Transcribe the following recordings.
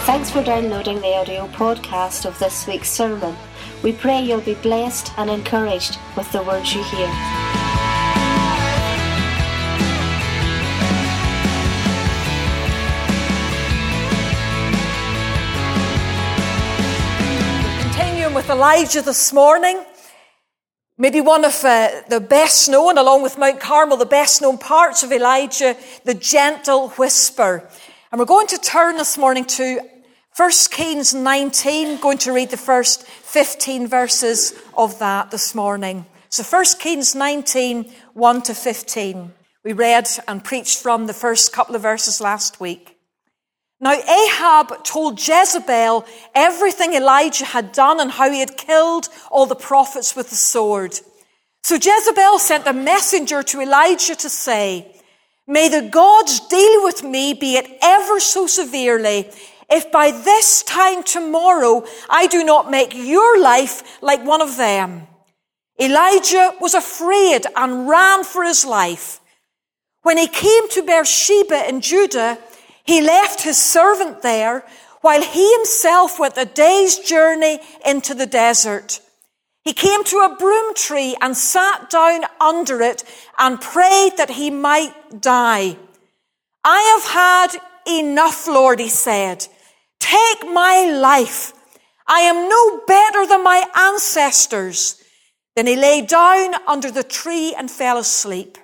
Thanks for downloading the audio podcast of this week's sermon. We pray you'll be blessed and encouraged with the words you hear. We're continuing with Elijah this morning. Maybe one of the best known, along with Mount Carmel, the best known parts of Elijah, the gentle whisper. And we're going to turn this morning to 1 Kings 19, going to read the first 15 verses of that this morning. So 1 Kings 19, 1 to 15. We read and preached from the first couple of verses last week. Now Ahab told Jezebel everything Elijah had done and how he had killed all the prophets with the sword. So Jezebel sent a messenger to Elijah to say, "May the gods deal with me, be it ever so severely, if by this time tomorrow I do not make your life like one of them." Elijah was afraid and ran for his life. When he came to Beersheba in Judah, he left his servant there while he himself went a day's journey into the desert. He came to a broom tree and sat down under it and prayed that he might die. "I have had enough, Lord," he said. "Take my life. I am no better than my ancestors." Then he lay down under the tree and fell asleep.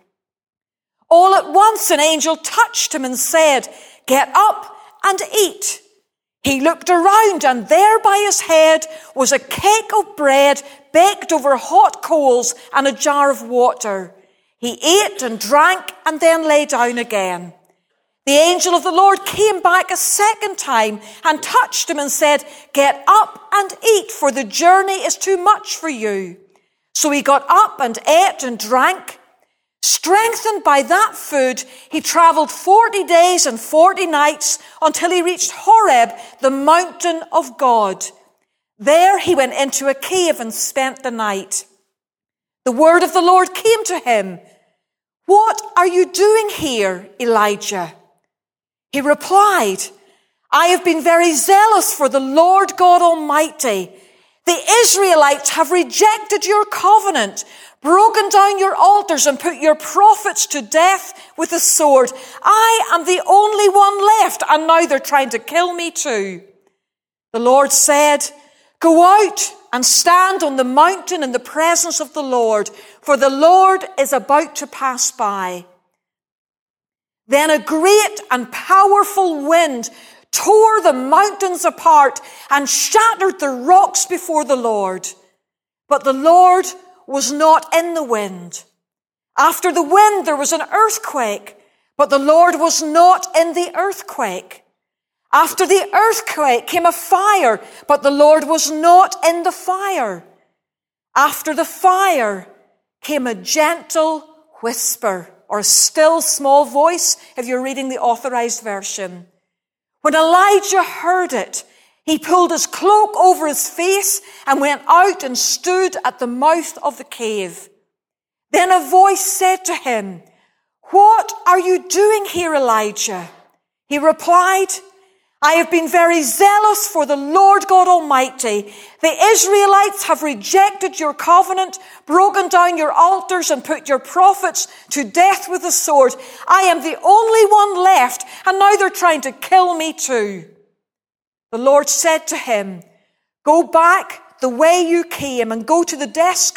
All at once an angel touched him and said, "Get up and eat." He looked around, and there by his head was a cake of bread baked over hot coals and a jar of water. He ate and drank and then lay down again. The angel of the Lord came back a second time and touched him and said, "Get up and eat, for the journey is too much for you." So he got up and ate and drank. Strengthened by that food, he traveled 40 days and 40 nights until he reached Horeb, the mountain of God. There he went into a cave and spent the night. The word of the Lord came to him, "What are you doing here, Elijah?" He replied, "I have been very zealous for the Lord God Almighty. The Israelites have rejected your covenant, broken down your altars, and put your prophets to death with the sword. I am the only one left, and now they're trying to kill me too." The Lord said, "Go out and stand on the mountain in the presence of the Lord, for the Lord is about to pass by." Then a great and powerful wind tore the mountains apart and shattered the rocks before the Lord. But the Lord was not in the wind. After the wind there was an earthquake, but the Lord was not in the earthquake. After the earthquake came a fire, but the Lord was not in the fire. After the fire came a gentle whisper, or a still small voice, if you're reading the authorized version. When Elijah heard it, he pulled his cloak over his face and went out and stood at the mouth of the cave. Then a voice said to him, "What are you doing here, Elijah?" He replied, "I have been very zealous for the Lord God Almighty. The Israelites have rejected your covenant, broken down your altars, and put your prophets to death with the sword. I am the only one left, and now they're trying to kill me too." The Lord said to him, "Go back the way you came and go to the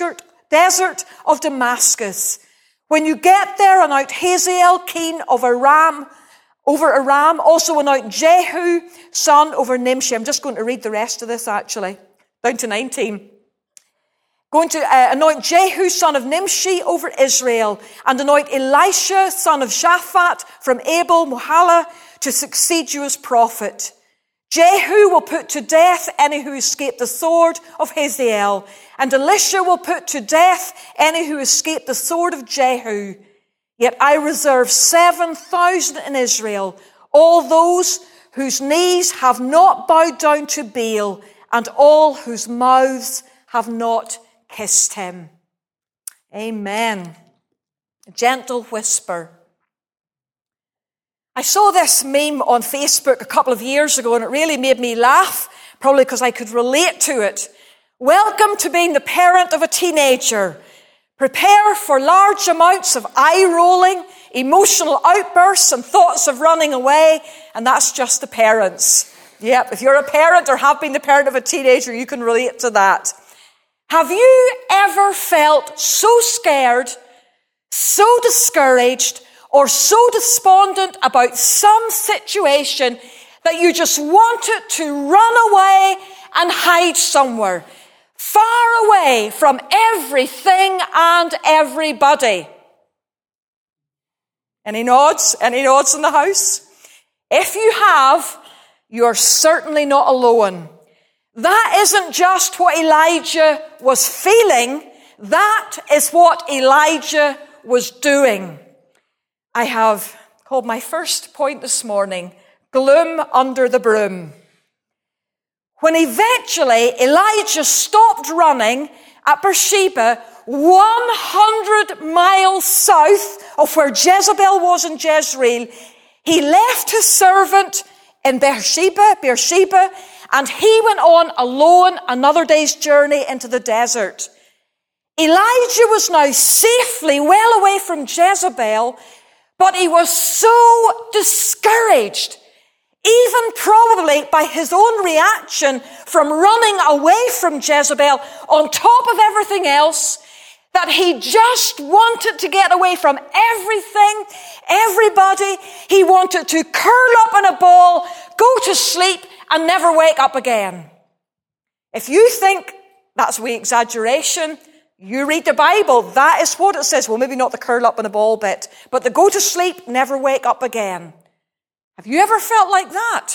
desert of Damascus. When you get there, anoint Hazael, king of Aram, over Aram, also anoint Jehu, son over Nimshi." I'm just going to read the rest of this actually, down to 19. Going to anoint Jehu, son of Nimshi, over Israel, and anoint Elisha, son of Shaphat, from Abel Mohalah, to succeed you as prophet. Jehu will put to death any who escaped the sword of Hazael, and Elisha will put to death any who escaped the sword of Jehu. Yet I reserve 7,000 in Israel, all those whose knees have not bowed down to Baal, and all whose mouths have not kissed him. Amen. A gentle whisper. I saw this meme on Facebook a couple of years ago and it really made me laugh, probably because I could relate to it. Welcome to being the parent of a teenager. Prepare for large amounts of eye-rolling, emotional outbursts and thoughts of running away, and that's just the parents. Yep, if you're a parent or have been the parent of a teenager, you can relate to that. Have you ever felt so scared, so discouraged, or so despondent about some situation that you just wanted to run away and hide somewhere, far away from everything and everybody? Any nods? Any nods in the house? If you have, you're certainly not alone. That isn't just what Elijah was feeling. That is what Elijah was doing. I have called my first point this morning, gloom under the broom. When eventually Elijah stopped running at Beersheba, 100 miles south of where Jezebel was in Jezreel, he left his servant in Beersheba, and he went on alone another day's journey into the desert. Elijah was now safely well away from Jezebel, but he was so discouraged, even probably by his own reaction from running away from Jezebel on top of everything else, that he just wanted to get away from everything, everybody. He wanted to curl up in a ball, go to sleep, and never wake up again. If you think that's a wee exaggeration, you read the Bible. That is what it says. Well, maybe not the curl up in a ball bit, but the go to sleep, never wake up again. Have you ever felt like that?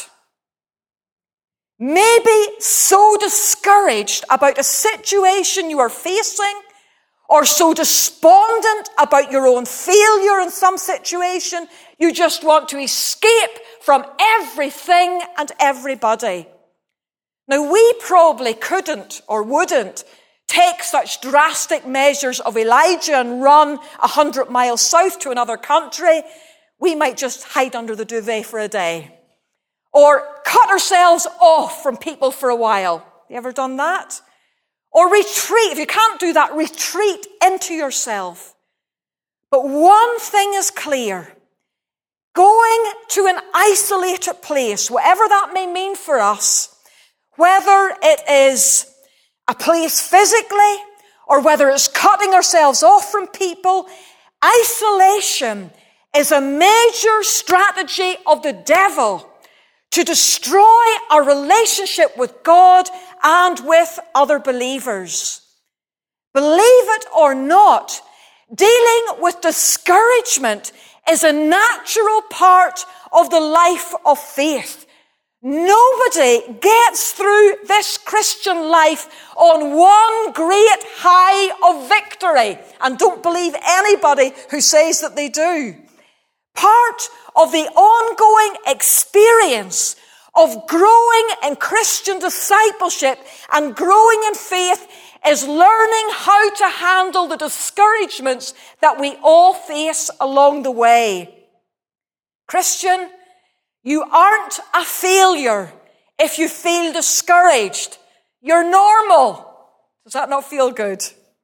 Maybe so discouraged about a situation you are facing, or so despondent about your own failure in some situation, you just want to escape from everything and everybody. Now, we probably couldn't or wouldn't take such drastic measures of Elijah and run 100 miles south to another country. We might just hide under the duvet for a day, or cut ourselves off from people for a while. You ever done that? Or retreat. If you can't do that, retreat into yourself. But one thing is clear. Going to an isolated place, whatever that may mean for us, whether it is a place physically or whether it's cutting ourselves off from people, isolation is a major strategy of the devil to destroy our relationship with God and with other believers. Believe it or not, dealing with discouragement is a natural part of the life of faith. Nobody gets through this Christian life on one great high of victory. And don't believe anybody who says that they do. Part of the ongoing experience of growing in Christian discipleship and growing in faith is learning how to handle the discouragements that we all face along the way. Christian, you aren't a failure if you feel discouraged. You're normal. Does that not feel good?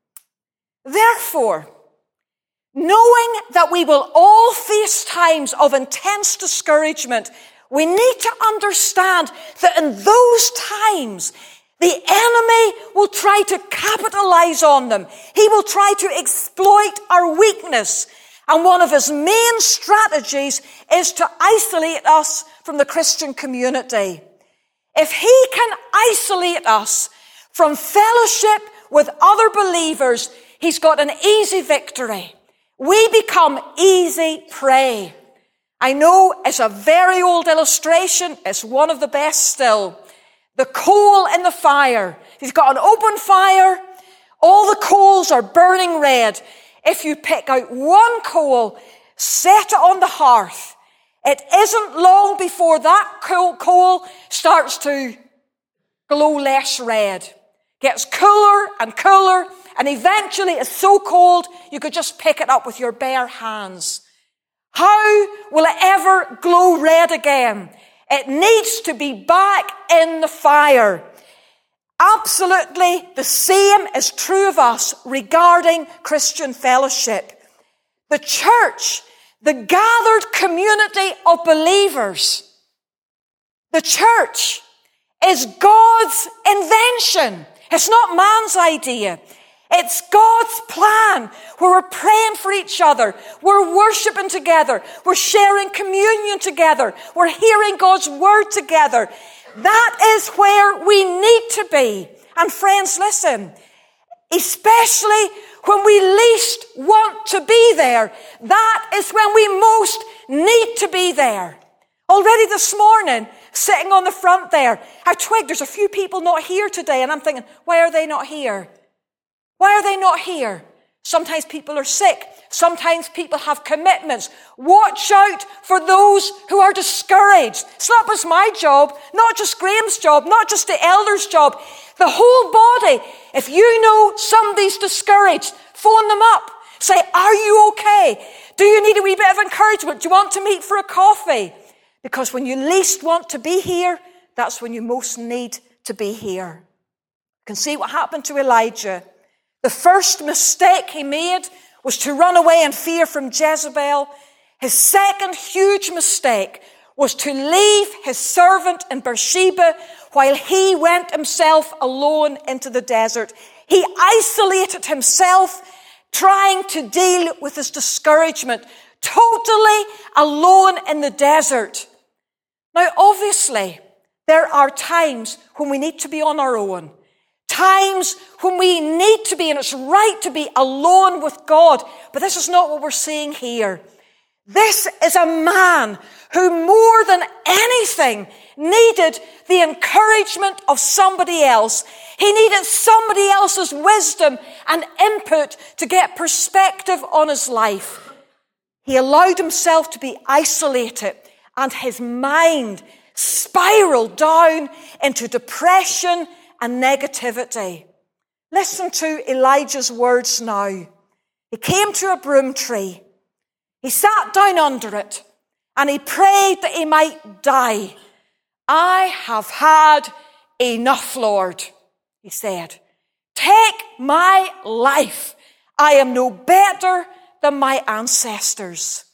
Therefore, knowing that we will all face times of intense discouragement, we need to understand that in those times, the enemy will try to capitalize on them. He will try to exploit our weakness. And one of his main strategies is to isolate us from the Christian community. If he can isolate us from fellowship with other believers, he's got an easy victory. We become easy prey. I know it's a very old illustration. It's one of the best still. The coal in the fire. If you've got an open fire, all the coals are burning red. If you pick out one coal, set it on the hearth, it isn't long before that coal starts to glow less red. Gets cooler and cooler, and eventually it's so cold you could just pick it up with your bare hands. How will it ever glow red again? It needs to be back in the fire. Absolutely the same is true of us regarding Christian fellowship. The church, the gathered community of believers, the church is God's invention. It's not man's idea. It's God's plan where we're praying for each other. We're worshiping together. We're sharing communion together. We're hearing God's word together. That is where we need to be. And friends, listen, especially when we least want to be there, that is when we most need to be there. Already this morning, sitting on the front there, I twigged there's a few people not here today, and I'm thinking, why are they not here? Why are they not here? Sometimes people are sick. Sometimes people have commitments. Watch out for those who are discouraged. It's not just my job, not just Graham's job, not just the elders' job. The whole body. If you know somebody's discouraged, phone them up. Say, are you okay? Do you need a wee bit of encouragement? Do you want to meet for a coffee? Because when you least want to be here, that's when you most need to be here. You can see what happened to Elijah. The first mistake he made was to run away in fear from Jezebel. His second huge mistake was to leave his servant in Beersheba while he went himself alone into the desert. He isolated himself, trying to deal with his discouragement, totally alone in the desert. Now, obviously, there are times when we need to be on our own. Times when we need to be, and it's right to be alone with God. But this is not what we're seeing here. This is a man who more than anything needed the encouragement of somebody else. He needed somebody else's wisdom and input to get perspective on his life. He allowed himself to be isolated, and his mind spiraled down into depression and negativity. Listen to Elijah's words now. He came to a broom tree. He sat down under it and he prayed that he might die. I have had enough, Lord, he said. Take my life. I am no better than my ancestors.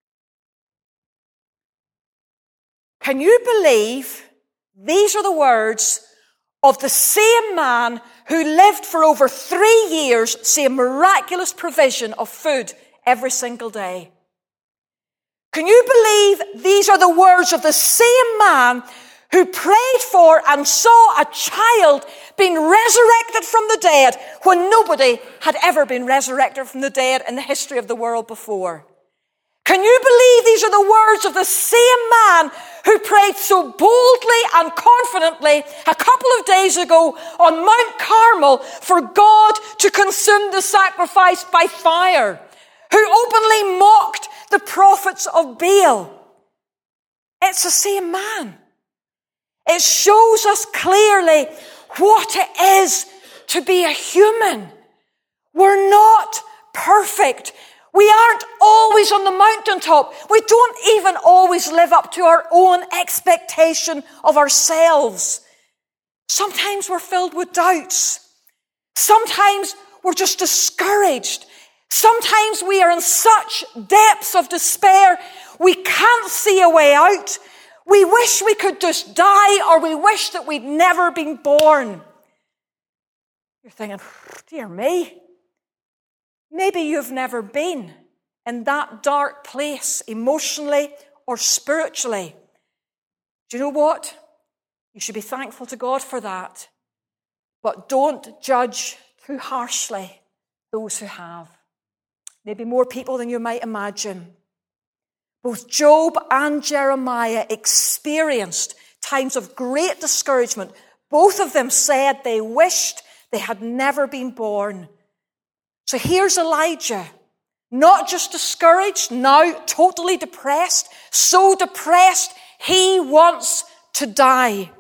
Can you believe these are the words of the same man who lived for over 3 years, seeing miraculous provision of food every single day? Can you believe these are the words of the same man who prayed for and saw a child being resurrected from the dead when nobody had ever been resurrected from the dead in the history of the world before? Can you believe these are the words of the same man who prayed so boldly and confidently a couple of days ago on Mount Carmel for God to consume the sacrifice by fire, who openly mocked the prophets of Baal? It's the same man. It shows us clearly what it is to be a human. We're not perfect. We aren't always on the mountaintop. We don't even always live up to our own expectation of ourselves. Sometimes we're filled with doubts. Sometimes we're just discouraged. Sometimes we are in such depths of despair, we can't see a way out. We wish we could just die, or we wish that we'd never been born. You're thinking, dear me. Maybe you've never been in that dark place emotionally or spiritually. Do you know what? You should be thankful to God for that. But don't judge too harshly those who have. Maybe more people than you might imagine. Both Job and Jeremiah experienced times of great discouragement. Both of them said they wished they had never been born. So here's Elijah, not just discouraged, now totally depressed, so depressed he wants to die.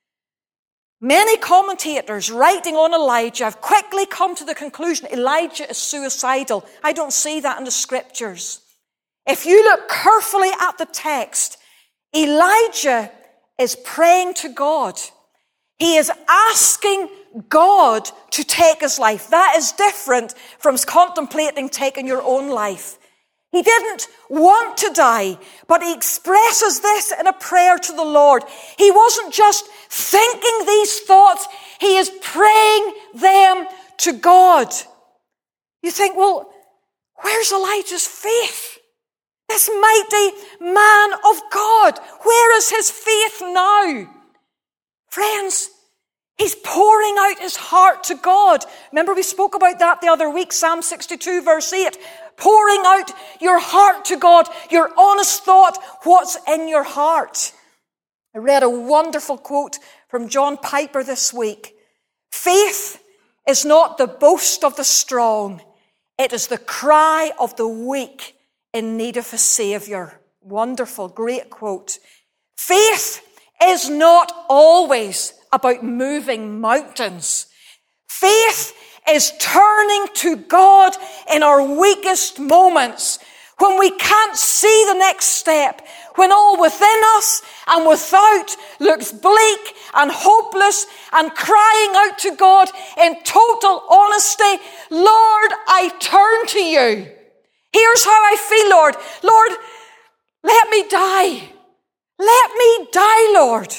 Many commentators writing on Elijah have quickly come to the conclusion Elijah is suicidal. I don't see that in the scriptures. If you look carefully at the text, Elijah is praying to God. He is asking God to take his life. That is different from contemplating taking your own life. He didn't want to die, but he expresses this in a prayer to the Lord. He wasn't just thinking these thoughts, he is praying them to God. You think, well, where's Elijah's faith? This mighty man of God, where is his faith now? Friends, he's pouring out his heart to God. Remember we spoke about that the other week, Psalm 62 verse 8. Pouring out your heart to God, your honest thought, what's in your heart. I read a wonderful quote from John Piper this week. Faith is not the boast of the strong. It is the cry of the weak in need of a Savior. Wonderful, great quote. Faith is not always about moving mountains. Faith is turning to God in our weakest moments, when we can't see the next step, when all within us and without looks bleak and hopeless, and crying out to God in total honesty, Lord, I turn to you. Here's how I feel, Lord. Lord, let me die. Let me die, Lord.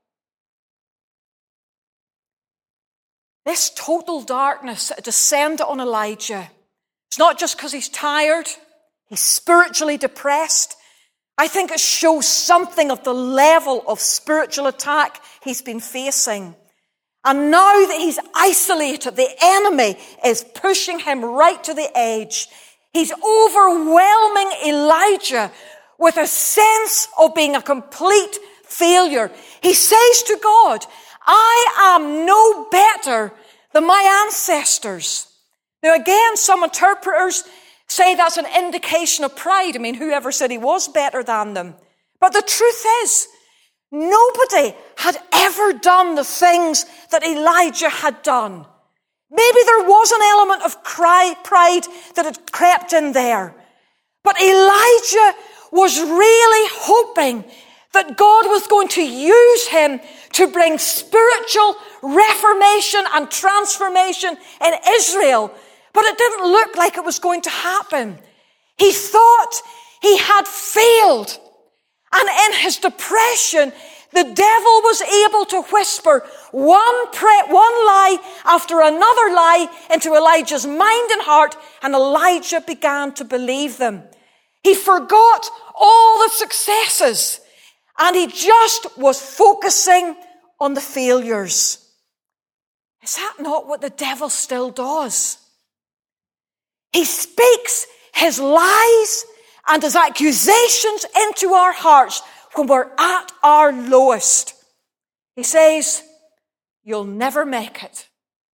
This total darkness that descended on Elijah, it's not just because he's tired, he's spiritually depressed. I think it shows something of the level of spiritual attack he's been facing. And now that he's isolated, the enemy is pushing him right to the edge. He's overwhelming Elijah with a sense of being a complete failure. He says to God, I am no better than my ancestors. Now again, some interpreters say that's an indication of pride. I mean, whoever said he was better than them? But the truth is, nobody had ever done the things that Elijah had done. Maybe there was an element of pride that had crept in there. But Elijah was really hoping that God was going to use him to bring spiritual reformation and transformation in Israel. But it didn't look like it was going to happen. He thought he had failed. And in his depression, the devil was able to whisper one lie after another lie into Elijah's mind and heart, and Elijah began to believe them. He forgot all the successes, and he just was focusing on the failures. Is that not what the devil still does? He speaks his lies and his accusations into our hearts when we're at our lowest. He says, you'll never make it.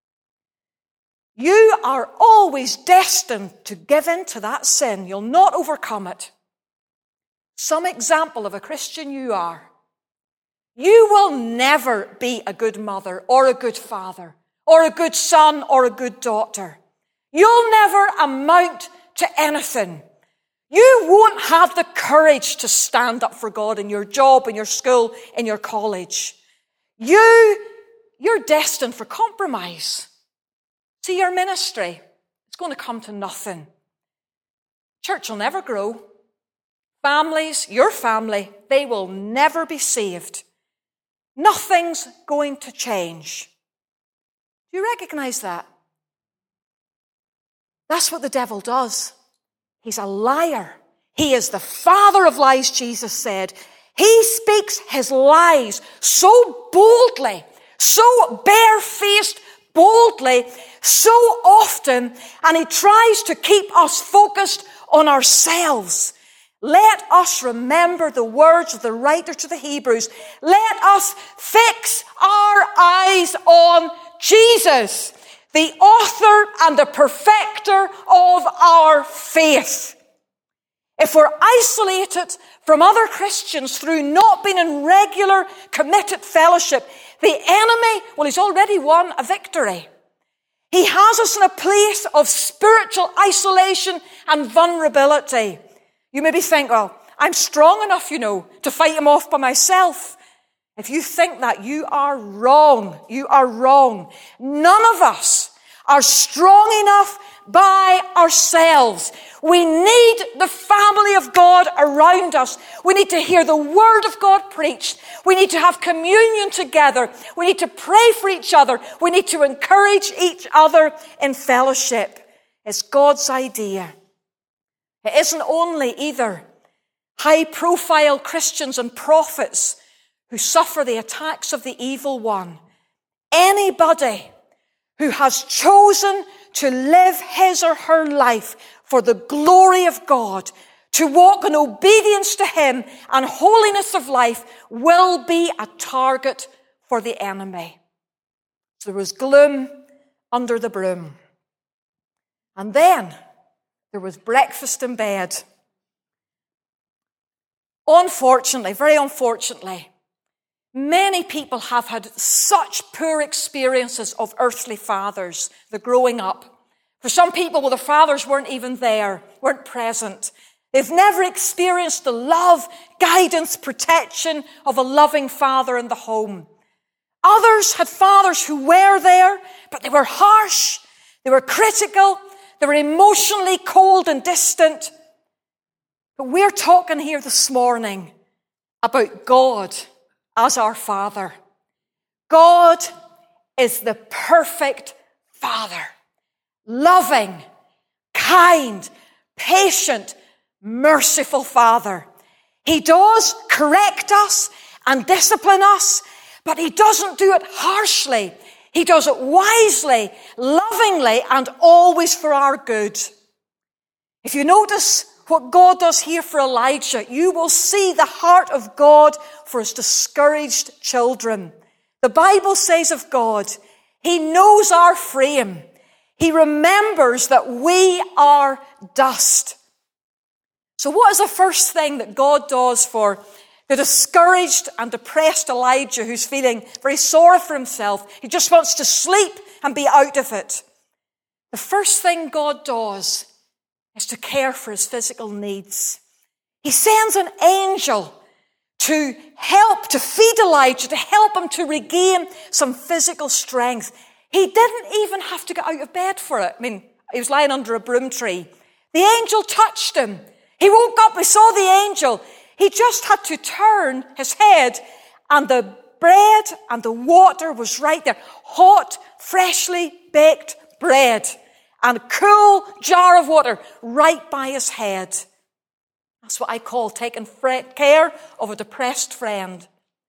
You are always destined to give in to that sin. You'll not overcome it. Some example of a Christian you are. You will never be a good mother or a good father or a good son or a good daughter. You'll never amount to anything. You won't have the courage to stand up for God in your job, in your school, in your college. You're destined for compromise. See, your ministry, it's going to come to nothing. Church will never grow. Families, your family, they will never be saved. Nothing's going to change. Do you recognize that? That's what the devil does. He's a liar. He is the father of lies, Jesus said. He speaks his lies so boldly, so barefaced boldly, so often, and he tries to keep us focused on ourselves. Let us remember the words of the writer to the Hebrews. Let us fix our eyes on Jesus, the author and the perfecter of our faith. If we're isolated from other Christians through not being in regular, committed fellowship, the enemy, well, he's already won a victory. He has us in a place of spiritual isolation and vulnerability. You maybe think, well, I'm strong enough, to fight him off by myself. If you think that, you are wrong. You are wrong. None of us are strong enough by ourselves. We need the family of God around us. We need to hear the word of God preached. We need to have communion together. We need to pray for each other. We need to encourage each other in fellowship. It's God's idea. It isn't only either high-profile Christians and prophets who suffer the attacks of the evil one. Anybody who has chosen to live his or her life for the glory of God, to walk in obedience to him and holiness of life, will be a target for the enemy. So there was gloom under the broom. And then there was breakfast in bed. Unfortunately, very unfortunately, many people have had such poor experiences of earthly fathers, the growing up. For some people, well, their fathers weren't even there, weren't present. They've never experienced the love, guidance, protection of a loving father in the home. Others had fathers who were there, but they were harsh, they were critical, they were emotionally cold and distant. But we're talking here this morning about God as our Father. God is the perfect Father. Loving, kind, patient, merciful Father. He does correct us and discipline us, but he doesn't do it harshly. He does it wisely, lovingly, and always for our good. If you notice what God does here for Elijah, you will see the heart of God for his discouraged children. The Bible says of God, he knows our frame. He remembers that we are dust. So what is the first thing that God does for the discouraged and depressed Elijah who's feeling very sorry for himself? He just wants to sleep and be out of it. The first thing God does is to care for his physical needs. He sends an angel to help, to feed Elijah, to help him to regain some physical strength. He didn't even have to get out of bed for it. I mean, he was lying under a broom tree. The angel touched him. He woke up, he saw the angel. He just had to turn his head, and the bread and the water was right there. Hot, freshly baked bread and a cool jar of water right by his head. That's what I call taking care of a depressed friend.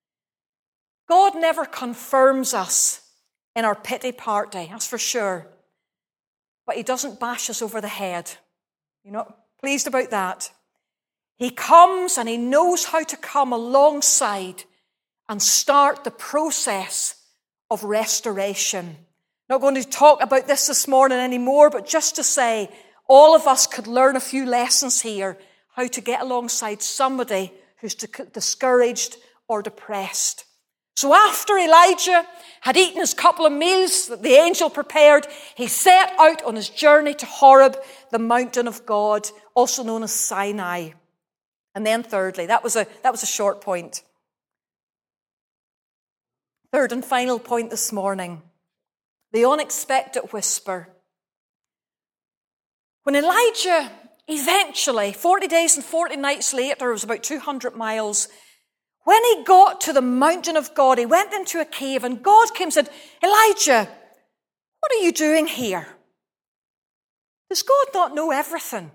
God never confirms us in our pity party, that's for sure. But he doesn't bash us over the head. You're not pleased about that. He comes and he knows how to come alongside and start the process of restoration. Not going to talk about this morning anymore, but just to say all of us could learn a few lessons here, how to get alongside somebody who's discouraged or depressed. So after Elijah had eaten his couple of meals that the angel prepared, he set out on his journey to Horeb, the mountain of God, also known as Sinai. And then thirdly, that was a short point. Third and final point this morning, the unexpected whisper. When Elijah eventually, 40 days and 40 nights later, it was about 200 miles, when he got to the mountain of God, he went into a cave and God came and said, Elijah, what are you doing here? Does God not know everything?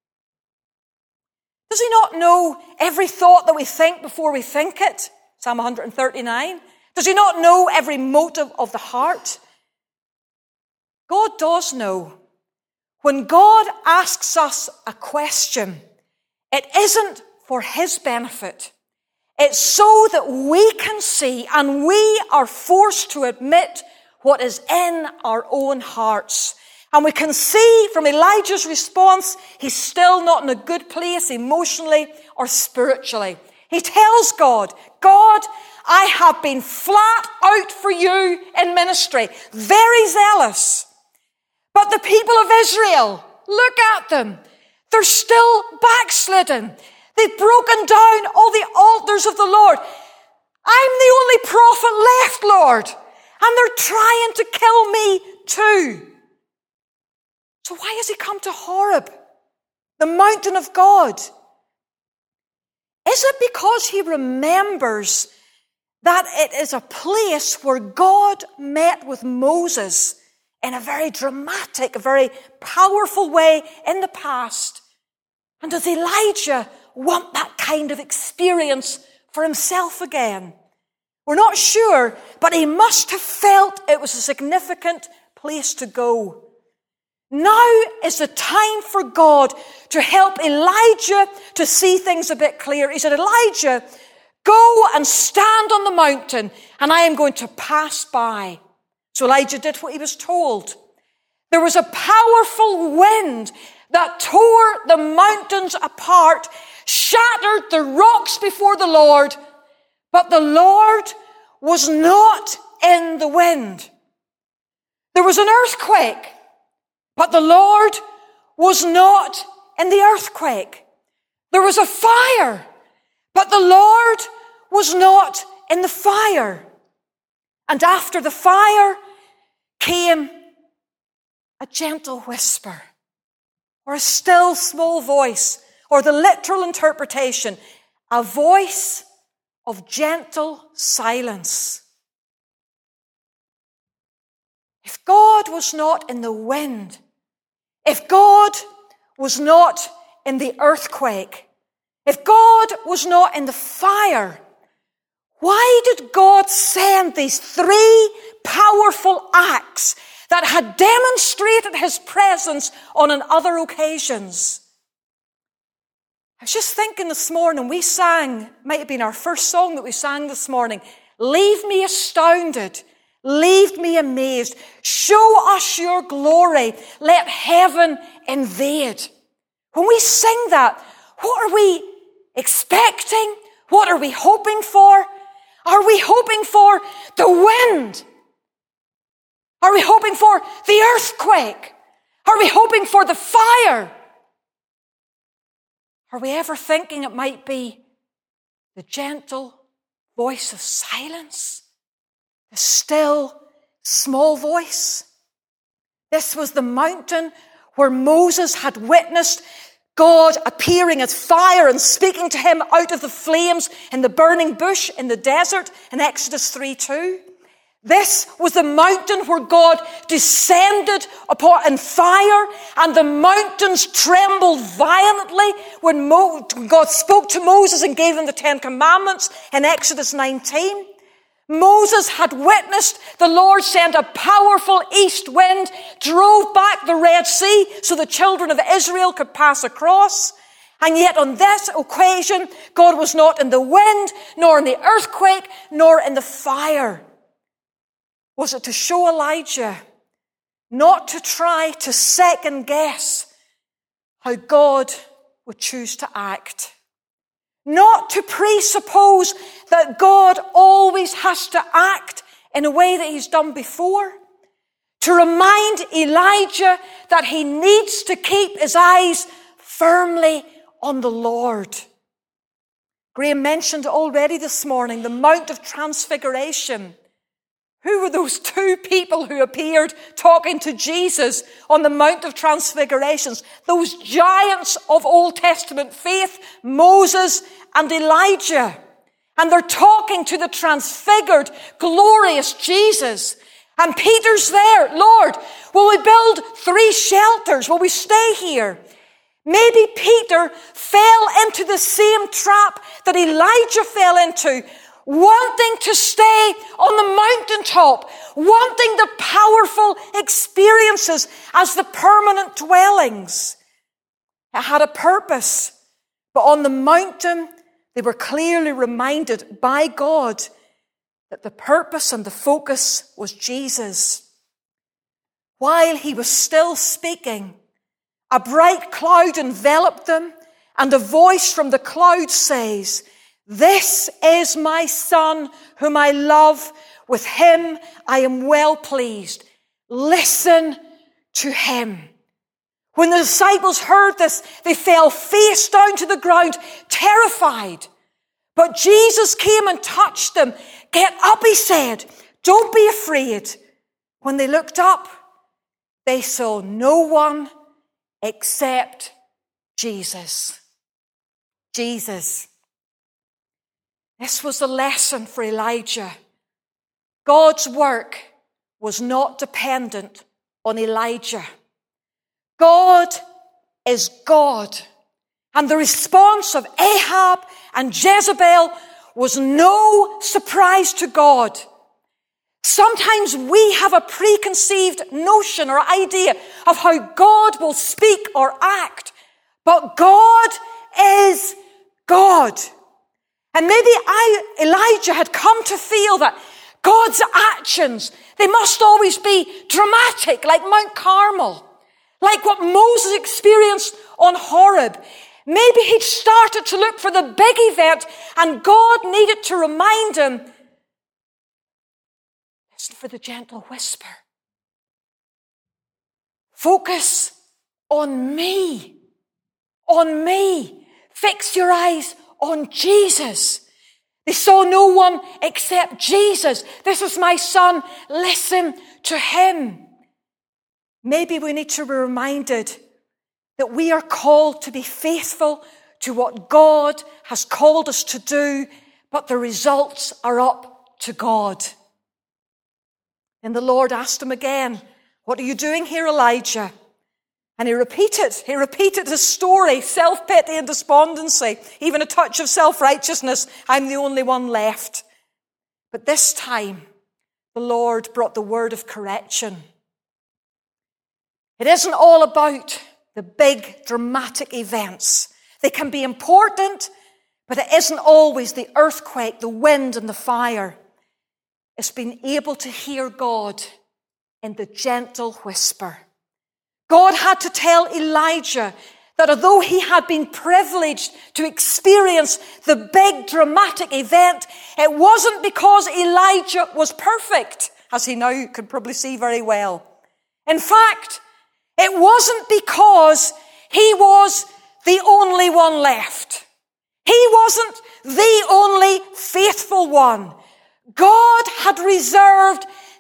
Does he not know every thought that we think before we think it? Psalm 139. Does he not know every motive of the heart? God does know. When God asks us a question, it isn't for his benefit. It's so that we can see and we are forced to admit what is in our own hearts. And we can see from Elijah's response, he's still not in a good place emotionally or spiritually. He tells God, God, I have been flat out for you in ministry, very zealous. But the people of Israel, look at them. They're still backslidden. They've broken down all the altars of the Lord. I'm the only prophet left, Lord, and they're trying to kill me too. So why has he come to Horeb, the mountain of God? Is it because he remembers that it is a place where God met with Moses in a very dramatic, a very powerful way in the past? And does Elijah want that kind of experience for himself again? We're not sure, but he must have felt it was a significant place to go. Now is the time for God to help Elijah to see things a bit clearer. He said, Elijah, go and stand on the mountain, and I am going to pass by. So Elijah did what he was told. There was a powerful wind that tore the mountains apart, shattered the rocks before the Lord, but the Lord was not in the wind. There was an earthquake, but the Lord was not in the earthquake. There was a fire, but the Lord was not in the fire. And after the fire came a gentle whisper, or a still small voice, or the literal interpretation, a voice of gentle silence. If God was not in the wind, if God was not in the earthquake, if God was not in the fire, why did God send these three powerful acts that had demonstrated his presence on other occasions? I was just thinking this morning, we sang, might have been our first song that we sang this morning, leave me astounded, leave me amazed, show us your glory, let heaven invade. When we sing that, what are we expecting? What are we hoping for? Are we hoping for the wind? Are we hoping for the earthquake? Are we hoping for the fire? Are we ever thinking it might be the gentle voice of silence? The still, small voice? This was the mountain where Moses had witnessed God appearing as fire and speaking to him out of the flames in the burning bush in the desert in Exodus 3:2. This was the mountain where God descended upon in fire, and the mountains trembled violently when God spoke to Moses and gave him the 10 Commandments in Exodus 19. Moses had witnessed the Lord send a powerful east wind, drove back the Red Sea so the children of Israel could pass across. And yet on this occasion, God was not in the wind, nor in the earthquake, nor in the fire. Was it to show Elijah not to try to second guess how God would choose to act? Not to presuppose that God always has to act in a way that he's done before. To remind Elijah that he needs to keep his eyes firmly on the Lord. Graham mentioned already this morning the Mount of Transfiguration. Who were those two people who appeared talking to Jesus on the Mount of Transfigurations? Those giants of Old Testament faith, Moses and Elijah. And they're talking to the transfigured, glorious Jesus. And Peter's there. Lord, will we build 3 shelters? Will we stay here? Maybe Peter fell into the same trap that Elijah fell into, wanting to stay on the mountaintop, wanting the powerful experiences as the permanent dwellings. It had a purpose, but on the mountain, they were clearly reminded by God that the purpose and the focus was Jesus. While he was still speaking, a bright cloud enveloped them, and a voice from the cloud says, "This is my Son whom I love. With him I am well pleased. Listen to him." When the disciples heard this, they fell face down to the ground, terrified. But Jesus came and touched them. Get up, he said. Don't be afraid. When they looked up, they saw no one except Jesus. Jesus. This was the lesson for Elijah. God's work was not dependent on Elijah. God is God. And the response of Ahab and Jezebel was no surprise to God. Sometimes we have a preconceived notion or idea of how God will speak or act. But God is God. And maybe Elijah had come to feel that God's actions, they must always be dramatic, like Mount Carmel, like what Moses experienced on Horeb. Maybe he'd started to look for the big event, and God needed to remind him, listen for the gentle whisper. Focus on me. On me. Fix your eyes on Jesus. They saw no one except Jesus. This is my son. Listen to him. Maybe we need to be reminded that we are called to be faithful to what God has called us to do, but the results are up to God. And the Lord asked him again, what are you doing here, Elijah? And he repeated his story, self-pity and despondency, even a touch of self-righteousness. I'm the only one left. But this time, the Lord brought the word of correction. It isn't all about the big dramatic events. They can be important, but it isn't always the earthquake, the wind and the fire. It's being able to hear God in the gentle whisper. God had to tell Elijah that although he had been privileged to experience the big dramatic event, it wasn't because Elijah was perfect, as he now could probably see very well. In fact, it wasn't because he was the only one left. He wasn't the only faithful one. God had reserved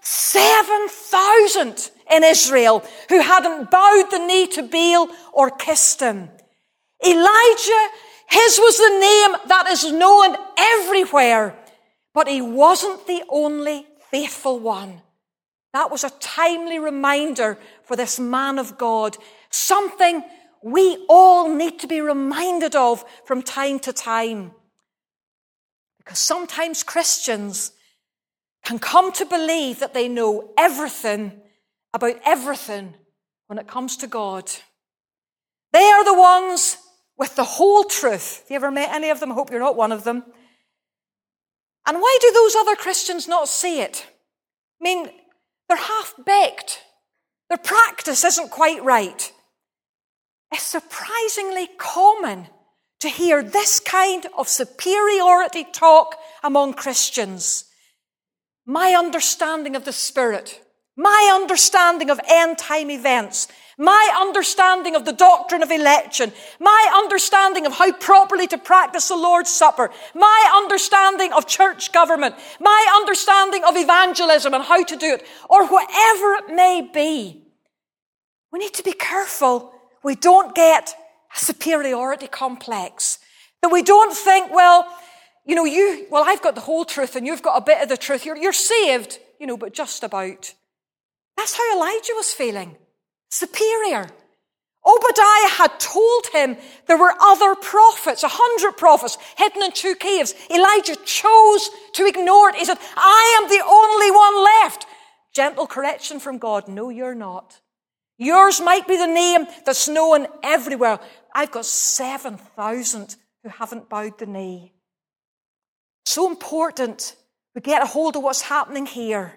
7,000 in Israel who hadn't bowed the knee to Baal or kissed him. Elijah, his was the name that is known everywhere, but he wasn't the only faithful one. That was a timely reminder for this man of God, something we all need to be reminded of from time to time. Because sometimes Christians can come to believe that they know everything about everything when it comes to God. They are the ones with the whole truth. Have you ever met any of them? I hope you're not one of them. And why do those other Christians not see it? I mean, they're half-baked. Their practice isn't quite right. It's surprisingly common to hear this kind of superiority talk among Christians. My understanding of the Spirit, my understanding of end-time events, my understanding of the doctrine of election, my understanding of how properly to practice the Lord's Supper, my understanding of church government, my understanding of evangelism and how to do it, or whatever it may be. We need to be careful we don't get a superiority complex. That we don't think, well, I've got the whole truth and you've got a bit of the truth. You're saved, but just about. That's how Elijah was feeling. Superior. Obadiah had told him there were other prophets, 100 prophets, hidden in 2 caves. Elijah chose to ignore it. He said, I am the only one left. Gentle correction from God. No, you're not. Yours might be the name that's known everywhere. I've got 7,000 who haven't bowed the knee. So important we get a hold of what's happening here.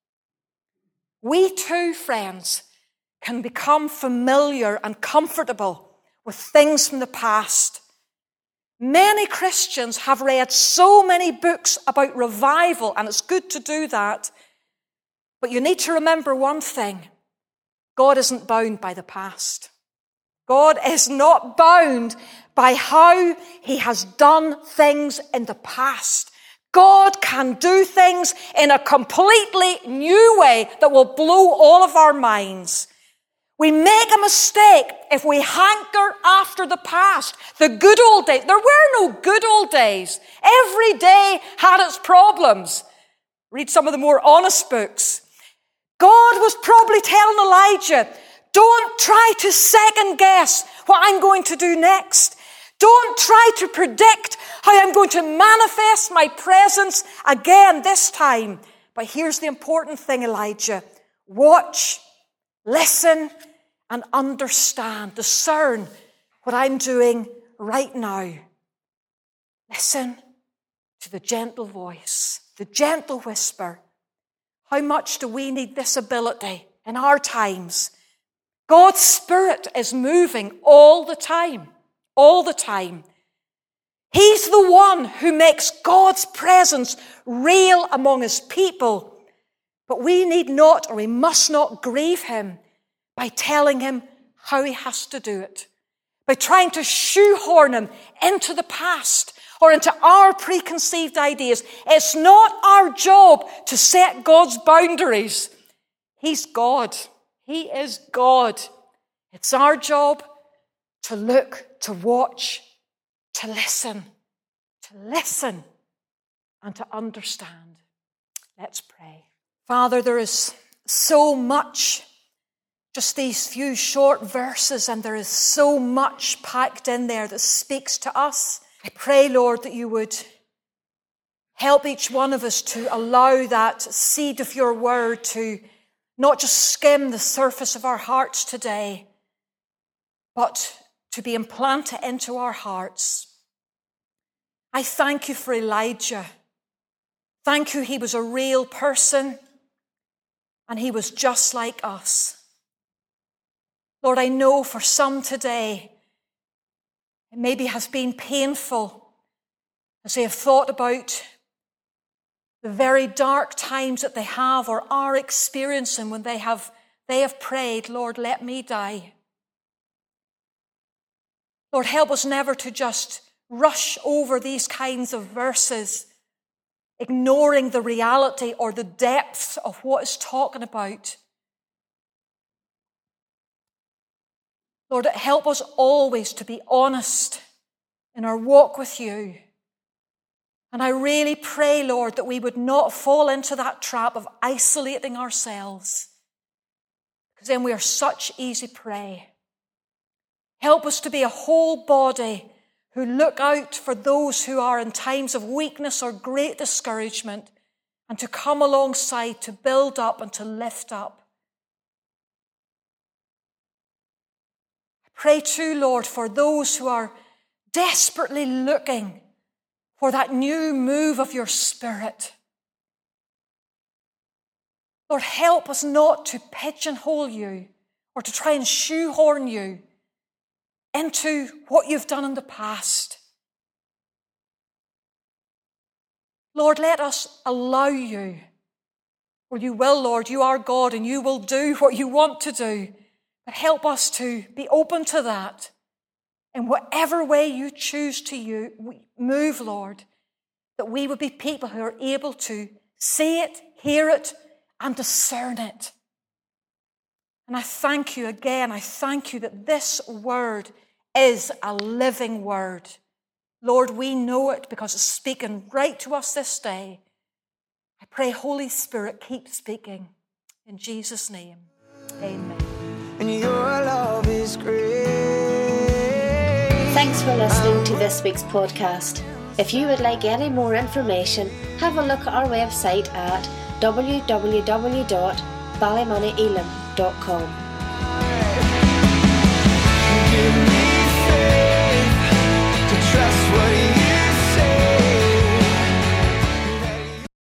We too, friends, can become familiar and comfortable with things from the past. Many Christians have read so many books about revival, and it's good to do that. But you need to remember one thing. God isn't bound by the past. God is not bound by how he has done things in the past. God can do things in a completely new way that will blow all of our minds. We make a mistake if we hanker after the past, the good old days. There were no good old days. Every day had its problems. Read some of the more honest books. God was probably telling Elijah, don't try to second guess what I'm going to do next. Don't try to predict how I'm going to manifest my presence again this time. But here's the important thing, Elijah. Watch, listen, and understand. Discern what I'm doing right now. Listen to the gentle voice, the gentle whisper. How much do we need this ability in our times? God's Spirit is moving all the time. All the time. He's the one who makes God's presence real among his people. But we need not, or we must not grieve him by telling him how he has to do it. By trying to shoehorn him into the past or into our preconceived ideas. It's not our job to set God's boundaries. He's God. He is God. It's our job to look, to watch, to listen, and to understand. Let's pray. Father, there is so much, just these few short verses, and there is so much packed in there that speaks to us. I pray, Lord, that you would help each one of us to allow that seed of your word to not just skim the surface of our hearts today, but to be implanted into our hearts. I thank you for Elijah. Thank you, he was a real person and he was just like us. Lord, I know for some today, it maybe has been painful as they have thought about the very dark times that they have or are experiencing when they have prayed, Lord, let me die. Lord, help us never to just rush over these kinds of verses, ignoring the reality or the depth of what it's talking about. Lord, help us always to be honest in our walk with you. And I really pray, Lord, that we would not fall into that trap of isolating ourselves, because then we are such easy prey. Help us to be a whole body who look out for those who are in times of weakness or great discouragement, and to come alongside to build up and to lift up. I pray too, Lord, for those who are desperately looking for that new move of your Spirit. Lord, help us not to pigeonhole you or to try and shoehorn you into what you've done in the past. Lord, let us allow you. Well, you will, Lord. You are God and you will do what you want to do. But help us to be open to that in whatever way you choose to move, Lord, that we would be people who are able to see it, hear it, and discern it. And I thank you again. I thank you that this word is a living word. Lord, we know it because it's speaking right to us this day. I pray, Holy Spirit, keep speaking. In Jesus' name, amen. And your love is great. Thanks for listening to this week's podcast. If you would like any more information, have a look at our website at www.ballymoneyelam.com.